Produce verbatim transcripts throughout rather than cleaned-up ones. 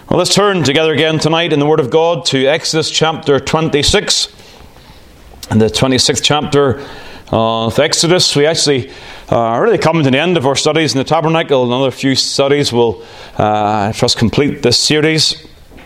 Well, let's turn together again tonight in the Word of God to Exodus chapter twenty-six. In the twenty-sixth chapter of Exodus, we actually are really coming to the end of our studies in the tabernacle. Another few studies will, uh, I trust, complete this series.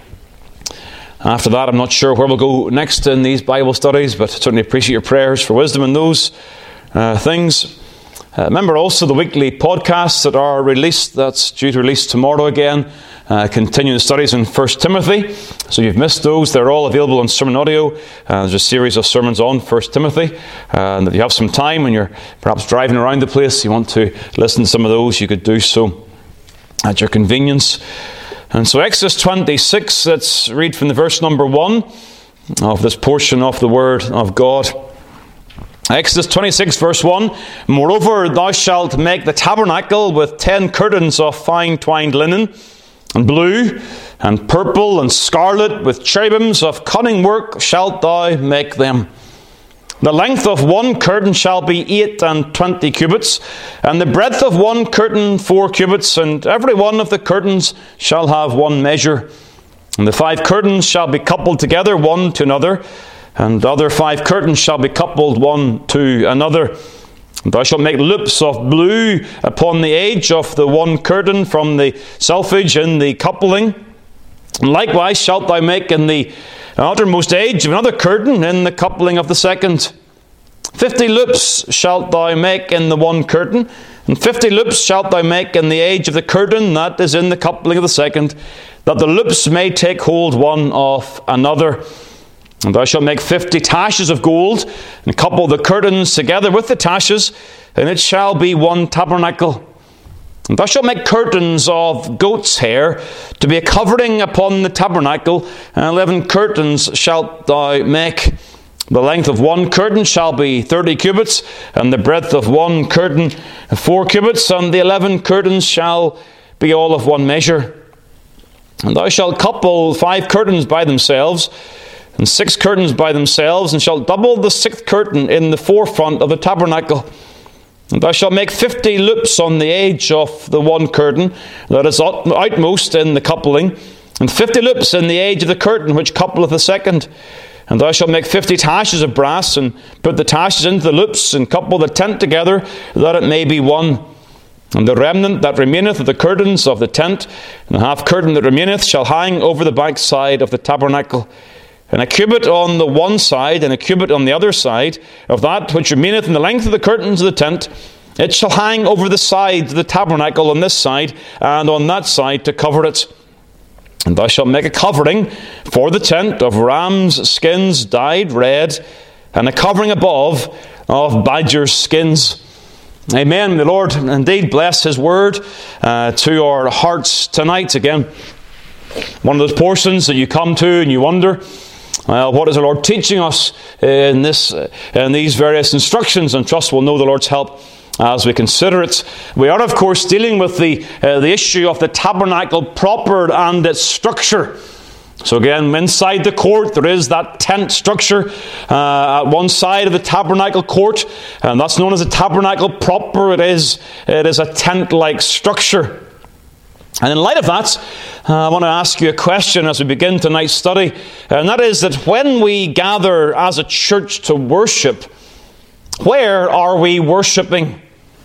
After that, I'm not sure where we'll go next in these Bible studies, but certainly appreciate your prayers for wisdom in those uh, things. Uh, remember also the weekly podcasts that are released. That's due to release tomorrow again. Uh, continuing the studies in First Timothy. So you've missed those. They're all available on Sermon Audio. Uh, there's a series of sermons on First Timothy. Uh, and if you have some time when you're perhaps driving around the place, you want to listen to some of those, you could do so at your convenience. And so Exodus twenty-six, let's read from the verse number one of this portion of the Word of God. Exodus twenty-six verse one, Moreover, thou shalt make the tabernacle with ten curtains of fine twined linen, and blue, and purple, and scarlet, with cherubims of cunning work shalt thou make them. The length of one curtain shall be eight and twenty cubits, and the breadth of one curtain four cubits, and every one of the curtains shall have one measure. And the five curtains shall be coupled together one to another, and the other five curtains shall be coupled one to another. And thou shalt make loops of blue upon the edge of the one curtain from the selfage in the coupling. And likewise shalt thou make in the outermost edge of another curtain in the coupling of the second. Fifty loops shalt thou make in the one curtain, and fifty loops shalt thou make in the edge of the curtain that is in the coupling of the second, that the loops may take hold one of another. And thou shalt make fifty taches of gold, and couple the curtains together with the taches, and it shall be one tabernacle. And thou shalt make curtains of goat's hair to be a covering upon the tabernacle, and eleven curtains shalt thou make. The length of one curtain shall be thirty cubits, and the breadth of one curtain four cubits, and the eleven curtains shall be all of one measure. And thou shalt couple five curtains by themselves, and six curtains by themselves, and shalt double the sixth curtain in the forefront of the tabernacle. And thou shalt make fifty loops on the edge of the one curtain that is outmost in the coupling, and fifty loops in the edge of the curtain which coupleth the second. And thou shalt make fifty taches of brass, and put the taches into the loops, and couple the tent together, that it may be one. And the remnant that remaineth of the curtains of the tent, and the half curtain that remaineth, shall hang over the backside of the tabernacle. And a cubit on the one side, and a cubit on the other side, of that which remaineth in the length of the curtains of the tent, it shall hang over the side of the tabernacle on this side, and on that side to cover it. And thou shalt make a covering for the tent of rams' skins dyed red, and a covering above of badgers' skins. Amen. May the Lord indeed bless His word uh, to our hearts tonight. Again, one of those portions that you come to and you wonder, well, what is the Lord teaching us in this, in these various instructions? And trust we'll know the Lord's help as we consider it. We are, of course, dealing with the uh, the issue of the tabernacle proper and its structure. So again, inside the court, there is that tent structure uh, at one side of the tabernacle court, and that's known as a tabernacle proper. It is it is a tent-like structure. And in light of that, uh, I want to ask you a question as we begin tonight's study, and that is that when we gather as a church to worship, where are we worshipping?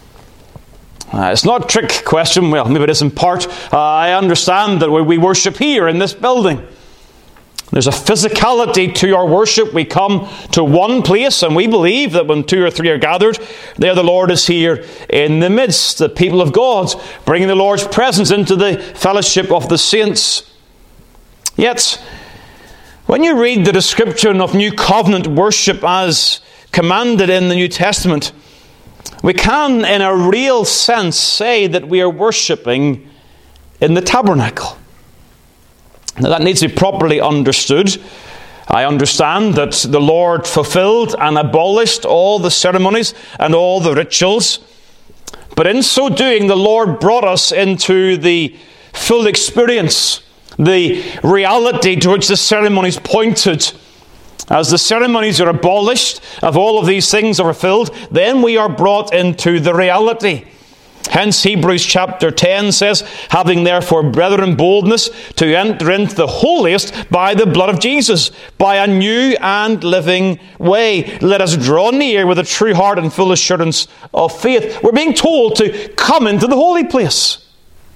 Uh, it's not a trick question. Well, maybe it is in part. Uh, I understand that we worship here in this building. There's a physicality to our worship. We come to one place, and we believe that when two or three are gathered, there the Lord is here in the midst, the people of God, bringing the Lord's presence into the fellowship of the saints. Yet, when you read the description of New Covenant worship as commanded in the New Testament, we can, in a real sense, say that we are worshipping in the tabernacle. Now, that needs to be properly understood. I understand that the Lord fulfilled and abolished all the ceremonies and all the rituals. But in so doing, the Lord brought us into the full experience, the reality to which the ceremonies pointed. As the ceremonies are abolished, of all of these things are fulfilled, then we are brought into the reality. Hence Hebrews chapter ten says, having therefore, brethren, boldness to enter into the holiest by the blood of Jesus, by a new and living way. Let us draw near with a true heart and full assurance of faith. We're being told to come into the holy place,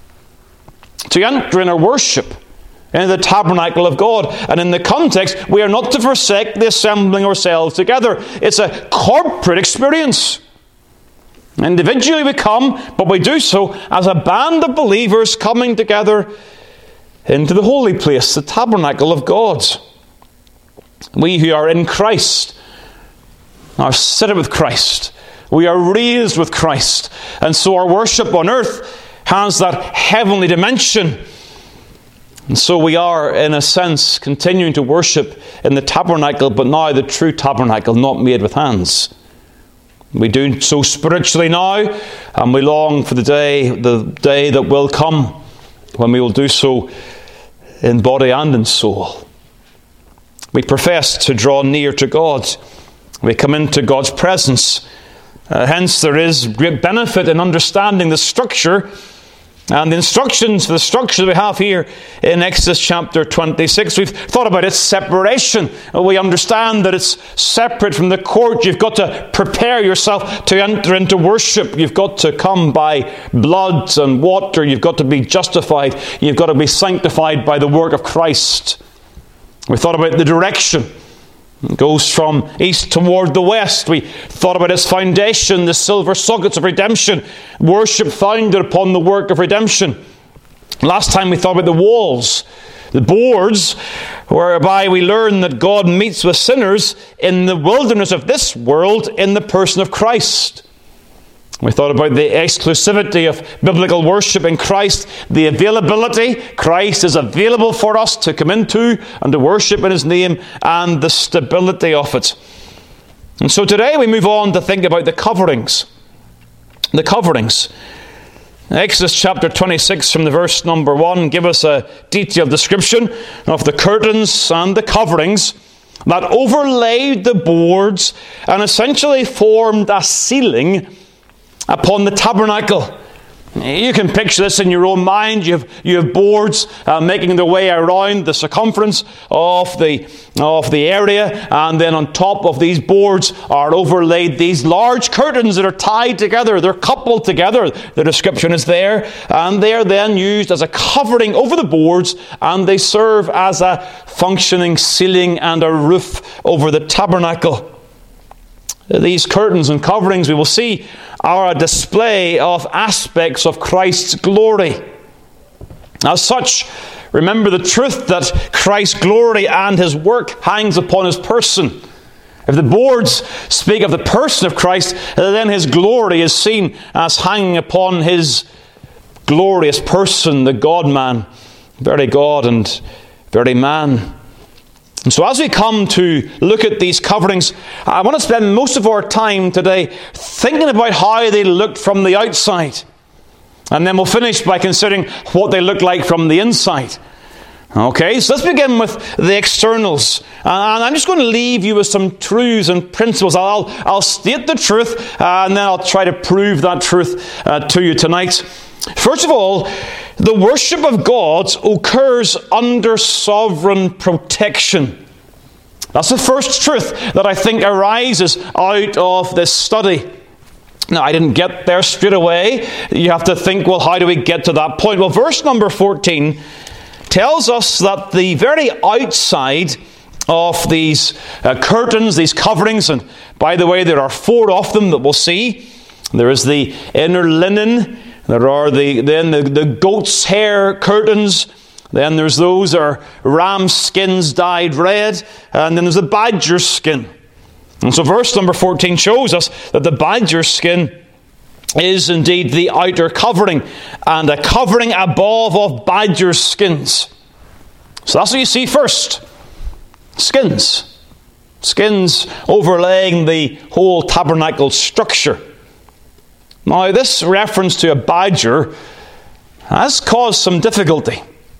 to enter in our worship in the tabernacle of God. And in the context, we are not to forsake the assembling ourselves together. It's a corporate experience. Individually we come, but we do so as a band of believers coming together into the holy place, the tabernacle of God. We who are in Christ are seated with Christ. We are raised with Christ. And so our worship on earth has that heavenly dimension. And so we are, in a sense, continuing to worship in the tabernacle, but now the true tabernacle, not made with hands. We do so spiritually now, and we long for the day, the day that will come, when we will do so in body and in soul. We profess to draw near to God. We come into God's presence. Uh, hence there is great benefit in understanding the structure and the instructions for the structure that we have here in Exodus chapter twenty-six. We've thought about its separation. We understand that it's separate from the court. You've got to prepare yourself to enter into worship. You've got to come by blood and water. You've got to be justified. You've got to be sanctified by the work of Christ. We thought about the direction. It goes from east toward the west. We thought about its foundation, the silver sockets of redemption. Worship founded upon the work of redemption. Last time we thought about the walls, the boards, whereby we learn that God meets with sinners in the wilderness of this world in the person of Christ. We thought about the exclusivity of biblical worship in Christ, the availability. Christ is available for us to come into and to worship in His name, and the stability of it. And so today we move on to think about the coverings. The coverings. Exodus chapter twenty-six from the verse number one give us a detailed description of the curtains and the coverings that overlaid the boards and essentially formed a ceiling upon the tabernacle. You can picture this in your own mind. You have, you have boards uh, making their way around the circumference of the, of the area, and then on top of these boards are overlaid these large curtains that are tied together. They're coupled together. The description is there, and they are then used as a covering over the boards, and they serve as a functioning ceiling and a roof over the tabernacle. These curtains and coverings, we will see, are a display of aspects of Christ's glory. As such, remember the truth that Christ's glory and His work hangs upon His person. If the boards speak of the person of Christ, then His glory is seen as hanging upon His glorious person, the God-man, very God and very man. And so as we come to look at these coverings, I want to spend most of our time today thinking about how they looked from the outside. And then we'll finish by considering what they look like from the inside. Okay, so let's begin with the externals. And I'm just going to leave you with some truths and principles. I'll, I'll state the truth, uh, and then I'll try to prove that truth uh, to you tonight. First of all, the worship of God occurs under sovereign protection. That's the first truth that I think arises out of this study. Now, I didn't get there straight away. You have to think, well, how do we get to that point? Well, verse number fourteen tells us that the very outside of these uh, curtains, these coverings, and by the way, there are four of them that we'll see. There is the inner linen. There are the then the, the goat's hair curtains. Then there's those that are ram skins dyed red. And then there's the badger skin. And so verse number fourteen shows us that the badger skin is indeed the outer covering, and a covering above of badger skins. So that's what you see first. Skins. Skins overlaying the whole tabernacle structure. Now, this reference to a badger has caused some difficulty.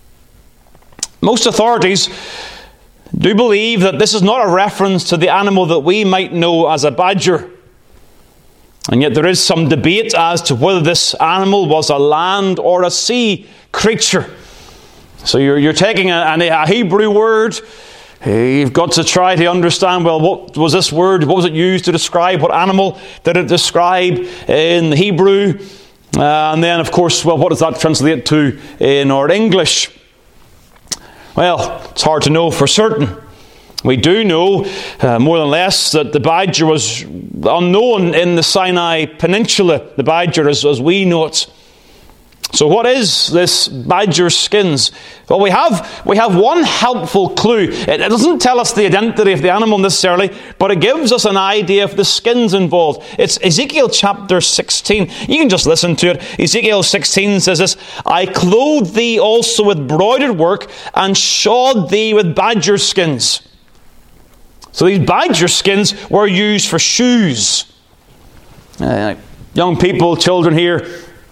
Most authorities do believe that this is not a reference to the animal that we might know as a badger. And yet there is some debate as to whether this animal was a land or a sea creature. So you're, you're taking a, a Hebrew word. You've got to try to understand, well, what was this word? What was it used to describe? What animal did it describe in the Hebrew? Uh, and then, of course, well, what does that translate to in our English? Well, it's hard to know for certain. We do know, uh, more than less, that the badger was unknown in the Sinai Peninsula, the badger as, as we know it. So what is this badger skins? Well, we have we have one helpful clue. It, it doesn't tell us the identity of the animal necessarily, but it gives us an idea of the skins involved. It's Ezekiel chapter sixteen. You can just listen to it. Ezekiel sixteen says this, I clothed thee also with broidered work, and shod thee with badger skins. So these badger skins were used for shoes. Uh, young people, children here,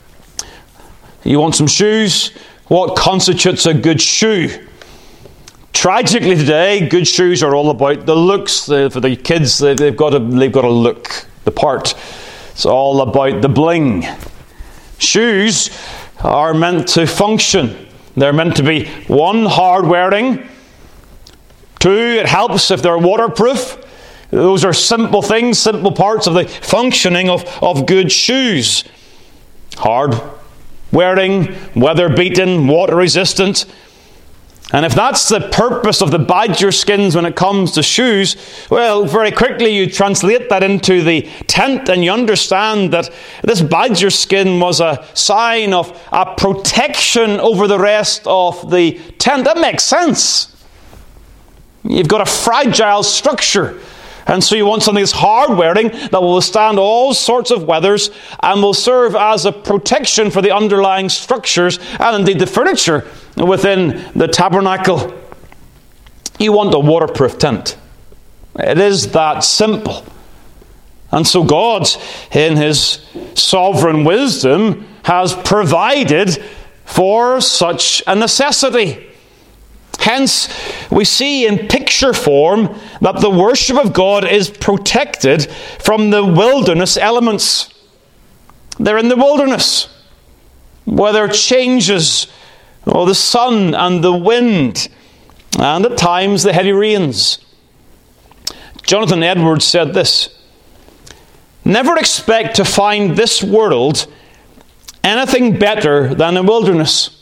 you want some shoes? What constitutes a good shoe? Tragically today, good shoes are all about the looks. For the kids, they've got to, they've got to look the part. It's all about the bling. Shoes are meant to function. They're meant to be, one, hard wearing. Two, it helps if they're waterproof. Those are simple things, simple parts of the functioning of, of good shoes. Hard wearing, weather-beaten, water-resistant. And if that's the purpose of the badger skins when it comes to shoes, well, very quickly you translate that into the tent and you understand that this badger skin was a sign of a protection over the rest of the tent. That makes sense. You've got a fragile structure. And so you want something that's hard-wearing, that will withstand all sorts of weathers, and will serve as a protection for the underlying structures, and indeed the furniture within the tabernacle. You want a waterproof tent. It is that simple. And so God, in His sovereign wisdom, has provided for such a necessity. Hence, we see in picture form that the worship of God is protected from the wilderness elements. They're in the wilderness. Weather changes, oh, the sun and the wind, and at times the heavy rains. Jonathan Edwards said this, never expect to find this world anything better than a wilderness.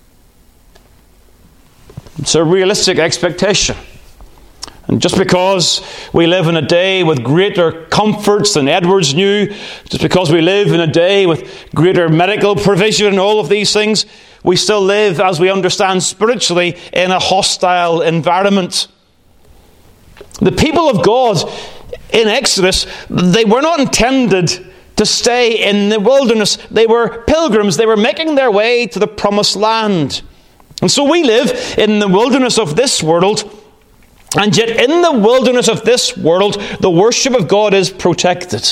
It's a realistic expectation. And just because we live in a day with greater comforts than Edwards knew, just because we live in a day with greater medical provision and all of these things, we still live, as we understand spiritually, in a hostile environment. The people of God in Exodus, they were not intended to stay in the wilderness. They were pilgrims. They were making their way to the promised land. And so we live in the wilderness of this world, and yet in the wilderness of this world, the worship of God is protected.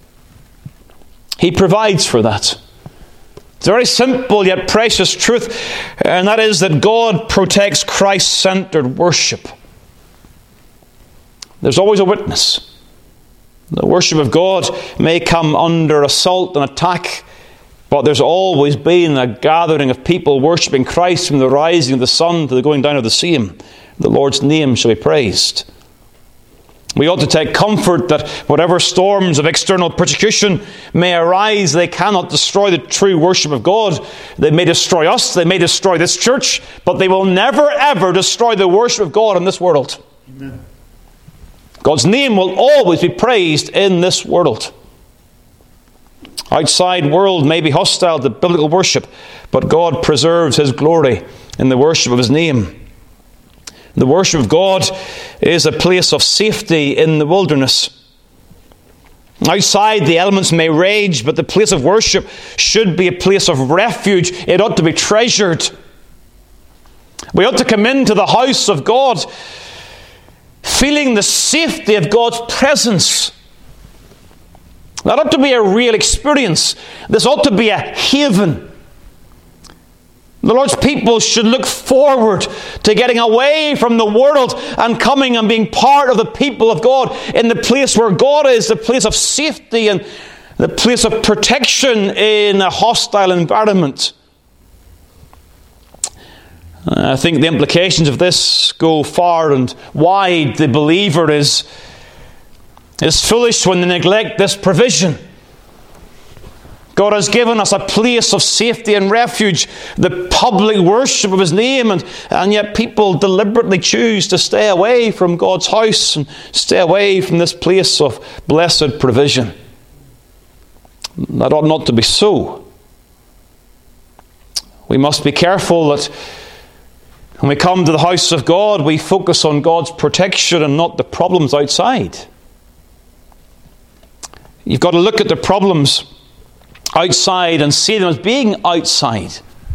He provides for that. It's a very simple yet precious truth, and that is that God protects Christ-centered worship. There's always a witness. The worship of God may come under assault and attack, but there's always been a gathering of people worshipping Christ from the rising of the sun to the going down of the same. The Lord's name shall be praised. We ought to take comfort that whatever storms of external persecution may arise, they cannot destroy the true worship of God. They may destroy us, they may destroy this church, but they will never ever destroy the worship of God in this world. Amen. God's name will always be praised in this world. Outside world may be hostile to biblical worship, but God preserves His glory in the worship of His name. The worship of God is a place of safety in the wilderness. Outside the elements may rage, but the place of worship should be a place of refuge. It ought to be treasured. We ought to come into the house of God feeling the safety of God's presence. That ought to be a real experience. This ought to be a haven. The Lord's people should look forward to getting away from the world and coming and being part of the people of God in the place where God is, the place of safety and the place of protection in a hostile environment. I think the implications of this go far and wide. The believer is, is foolish when they neglect this provision. God has given us a place of safety and refuge, the public worship of His name, and, and yet people deliberately choose to stay away from God's house and stay away from this place of blessed provision. That ought not to be so. We must be careful that when we come to the house of God, we focus on God's protection and not the problems outside. You've got to look at the problems outside and see them as being outside.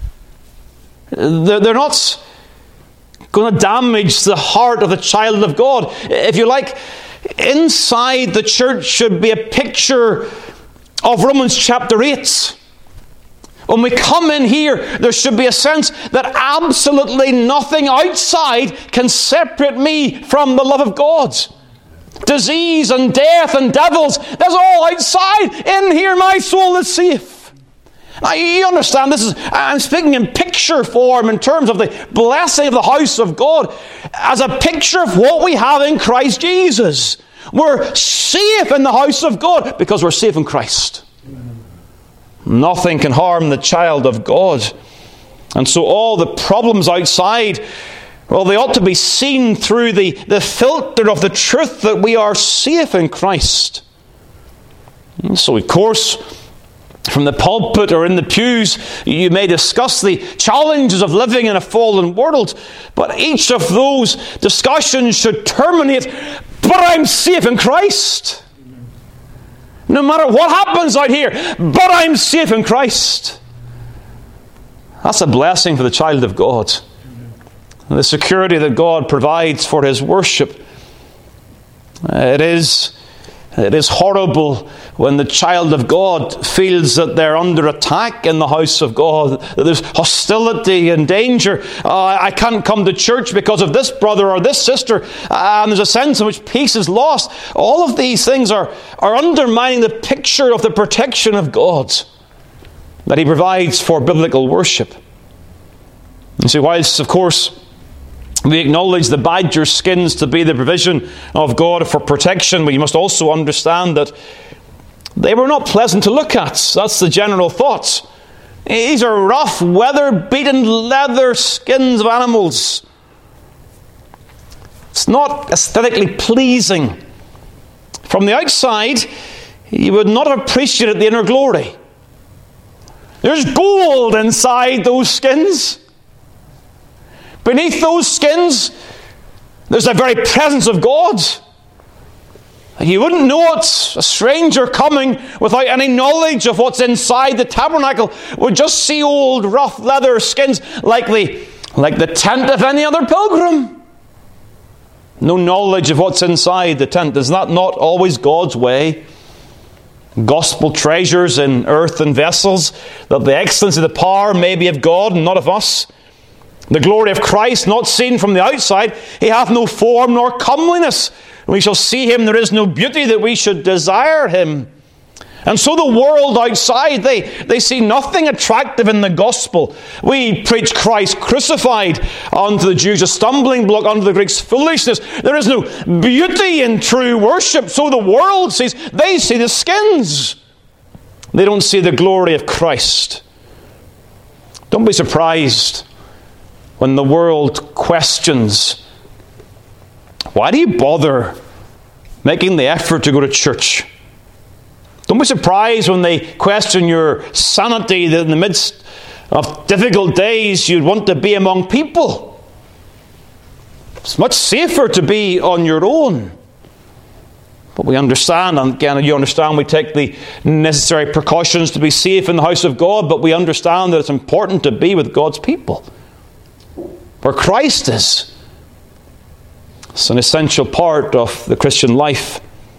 They're, they're not going to damage the heart of the child of God. If you like, inside the church should be a picture of Romans chapter eight. When we come in here, there should be a sense that absolutely nothing outside can separate me from the love of God. Disease and death and devils, that's all outside. In here, my soul is safe. Now, you understand, this is, I'm speaking in picture form in terms of the blessing of the house of God as a picture of what we have in Christ Jesus. We're safe in the house of God because we're safe in Christ. Nothing can harm the child of God. And so all the problems outside, well, they ought to be seen through the, the filter of the truth that we are safe in Christ. And so, of course, from the pulpit or in the pews, you may discuss the challenges of living in a fallen world, but each of those discussions should terminate, but I'm safe in Christ. No matter what happens out here, but I'm safe in Christ. That's a blessing for the child of God. The security that God provides for His worship. It is, it is horrible when the child of God feels that they're under attack in the house of God, that there's hostility and danger. Uh, I can't come to church because of this brother or this sister, uh, and there's a sense in which peace is lost. All of these things are, are undermining the picture of the protection of God that He provides for biblical worship. You see, whilst, of course, we acknowledge the badger skins to be the provision of God for protection, we must also understand that they were not pleasant to look at. That's the general thought. These are rough, weather-beaten leather skins of animals. It's not aesthetically pleasing. From the outside, you would not have appreciated the inner glory. There's gold inside those skins. Beneath those skins, there's the very presence of God. You wouldn't know it. A stranger coming without any knowledge of what's inside the tabernacle would just see old rough leather skins like the, like the tent of any other pilgrim. No knowledge of what's inside the tent. Is that not always God's way? Gospel treasures in earthen vessels, that the excellency of the power may be of God and not of us. The glory of Christ not seen from the outside. He hath no form nor comeliness. We shall see Him, there is no beauty that we should desire Him. And so the world outside, they, they see nothing attractive in the gospel. We preach Christ crucified, unto the Jews a stumbling block, unto the Greeks foolishness. There is no beauty in true worship. So the world sees, they see the skins. They don't see the glory of Christ. Don't be surprised when the world questions, why do you bother making the effort to go to church? Don't be surprised when they question your sanity, that in the midst of difficult days you'd want to be among people. It's much safer to be on your own. But we understand, and again, you understand, we take the necessary precautions to be safe in the house of God, but we understand that it's important to be with God's people, where Christ is. It's an essential part of the Christian life.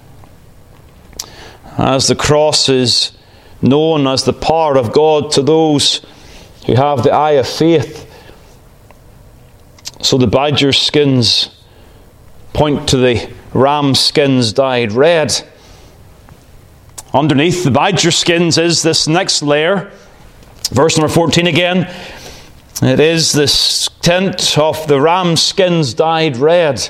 As the cross is known as the power of God to those who have the eye of faith, so the badger skins point to the ram skins dyed red. Underneath the badger skins is this next layer. Verse number fourteen again. It is this tint of the ram skins dyed red.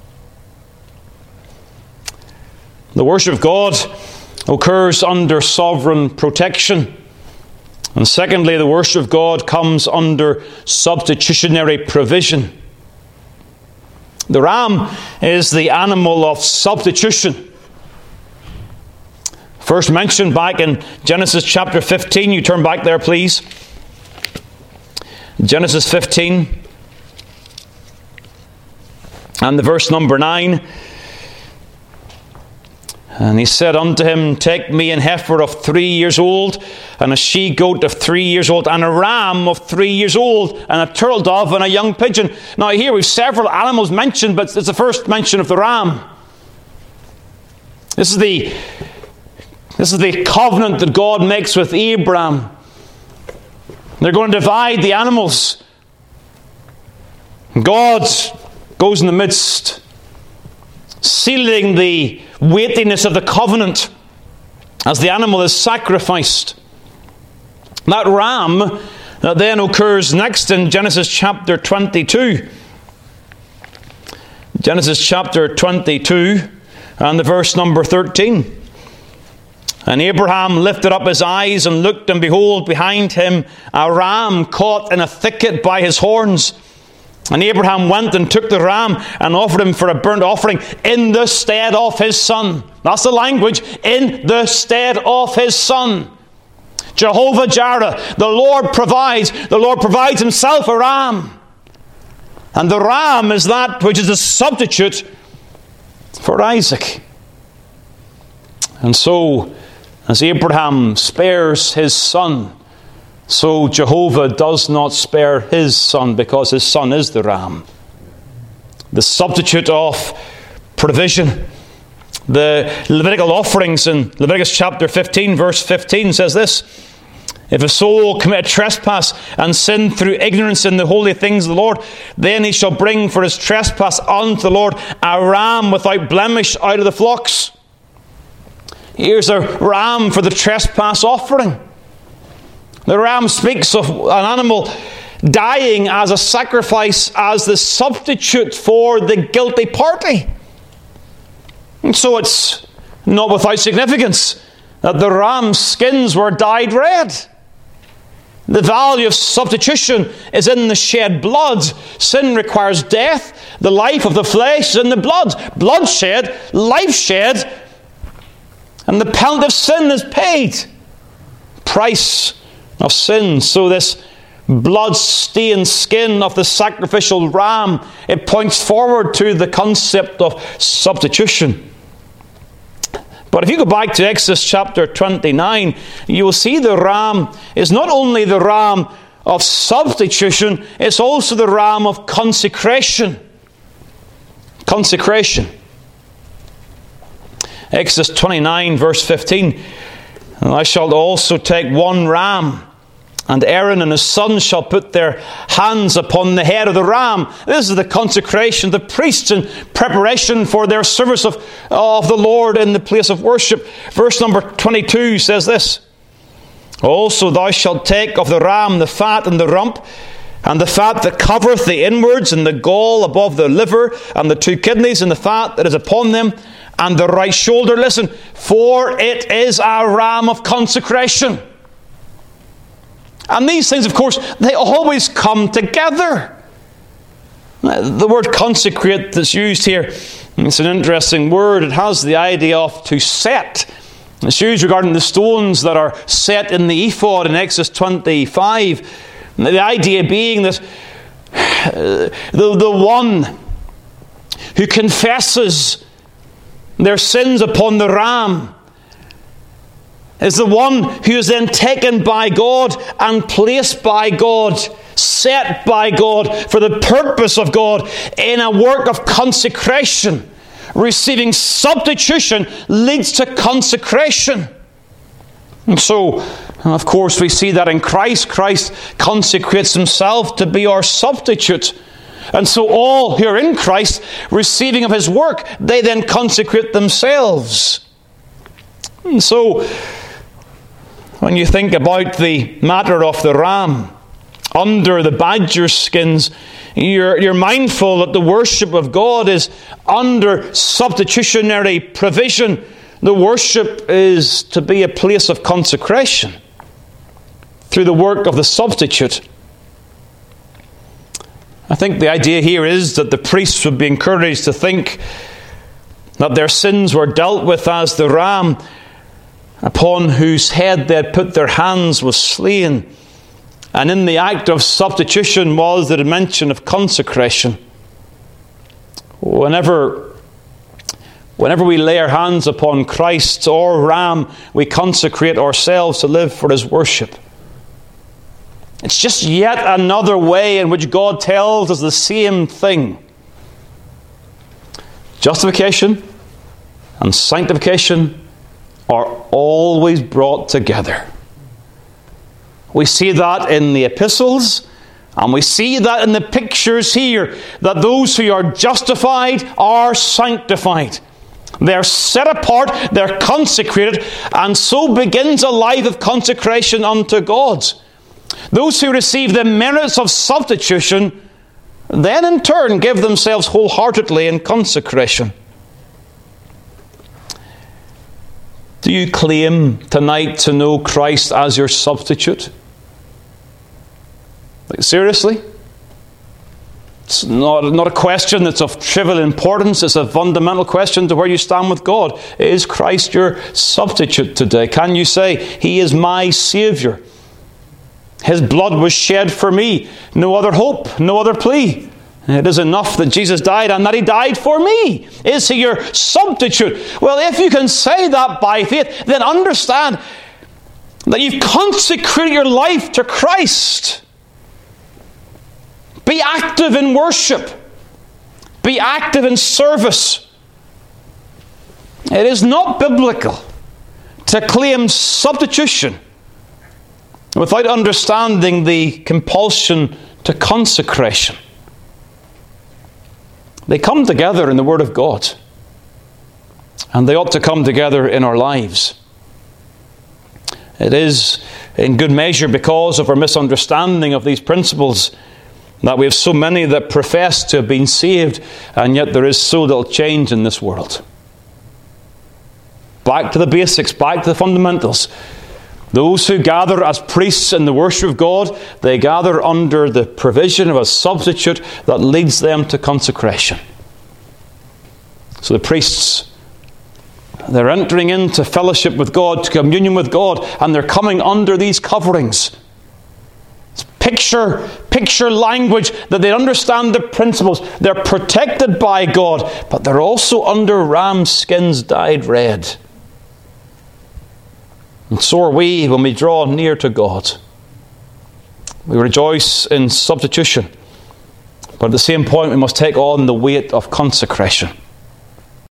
The worship of God occurs under sovereign protection. And secondly, the worship of God comes under substitutionary provision. The ram is the animal of substitution. First mentioned back in Genesis chapter fifteen. You turn back there, please. Genesis fifteen. And the verse number nine. And he said unto him, take me an heifer of three years old, and a she-goat of three years old, and a ram of three years old, and a turtle dove, and a young pigeon. Now here we've several animals mentioned, but it's the first mention of the ram. This is the, this is the covenant that God makes with Abraham. They're going to divide the animals. God goes in the midst, sealing the weightiness of the covenant as the animal is sacrificed. That ram that then occurs next in Genesis chapter twenty-two. Genesis chapter twenty-two and the verse number thirteen. And Abraham lifted up his eyes and looked, and behold, behind him a ram caught in a thicket by his horns. And Abraham went and took the ram and offered him for a burnt offering in the stead of his son. That's the language, in the stead of his son. Jehovah Jireh, the Lord provides. The Lord provides himself a ram. And the ram is that which is a substitute for Isaac. And so, as Abraham spares his son, so Jehovah does not spare his son, because his son is the ram. The substitute of provision. The Levitical offerings in Leviticus chapter fifteen, verse fifteen says this: if a soul commit a trespass and sin through ignorance in the holy things of the Lord, then he shall bring for his trespass unto the Lord a ram without blemish out of the flocks. Here's a ram for the trespass offering. The ram speaks of an animal dying as a sacrifice, as the substitute for the guilty party. And so it's not without significance that the ram's skins were dyed red. The value of substitution is in the shed blood. Sin requires death. The life of the flesh is in the blood. Blood shed, life shed, and the penalty of sin is paid. Price of sin. So this blood-stained skin of the sacrificial ram, it points forward to the concept of substitution. But if you go back to Exodus chapter twenty-nine, you will see the ram is not only the ram of substitution, it's also the ram of consecration. Consecration. Exodus twenty-nine, verse fifteen. And thou shalt also take one ram, and Aaron and his sons shall put their hands upon the head of the ram. This is the consecration, the priests in preparation for their service of, of the Lord in the place of worship. Verse number twenty-two says this: also thou shalt take of the ram the fat and the rump, and the fat that covereth the inwards, and the gall above the liver, and the two kidneys, and the fat that is upon them, and the right shoulder. Listen, for it is a ram of consecration. And these things, of course, they always come together. The word consecrate that's used here, it's an interesting word. It has the idea of to set. It's used regarding the stones that are set in the ephod in Exodus twenty-five. The idea being that the, the one who confesses their sins upon the ram is the one who is then taken by God and placed by God, set by God for the purpose of God in a work of consecration. Receiving substitution leads to consecration. And so, of course, we see that in Christ. Christ consecrates himself to be our substitute. And so all who are in Christ, receiving of his work, they then consecrate themselves. And so, when you think about the matter of the ram under the badger skins, you're, you're mindful that the worship of God is under substitutionary provision. The worship is to be a place of consecration through the work of the substitute. I think the idea here is that the priests would be encouraged to think that their sins were dealt with as the ram upon whose head they had put their hands was slain. And in the act of substitution was the dimension of consecration. Whenever, whenever we lay our hands upon Christ or ram, we consecrate ourselves to live for his worship. It's just yet another way in which God tells us the same thing. Justification and sanctification are always brought together. We see that in the epistles, and we see that in the pictures here, that those who are justified are sanctified. They're set apart, they're consecrated, and so begins a life of consecration unto God. Those who receive the merits of substitution then in turn give themselves wholeheartedly in consecration. Do you claim tonight to know Christ as your substitute? Like, seriously? It's not, not a question that's of trivial importance. It's a fundamental question to where you stand with God. Is Christ your substitute today? Can you say, He is my Saviour? His blood was shed for me. No other hope, no other plea. It is enough that Jesus died and that He died for me. Is He your substitute? Well, if you can say that by faith, then understand that you've consecrated your life to Christ. Be active in worship. Be active in service. It is not biblical to claim substitution without understanding the compulsion to consecration. They come together in the Word of God, and they ought to come together in our lives. It is in good measure because of our misunderstanding of these principles that we have so many that profess to have been saved, and yet there is so little change in this world. Back to the basics, back to the fundamentals. Those who gather as priests in the worship of God, they gather under the provision of a substitute that leads them to consecration. So the priests, they're entering into fellowship with God, to communion with God, and they're coming under these coverings. It's picture, picture language that they understand the principles. They're protected by God, but they're also under ram skins dyed red. And so are we when we draw near to God. We rejoice in substitution, but at the same point we must take on the weight of consecration.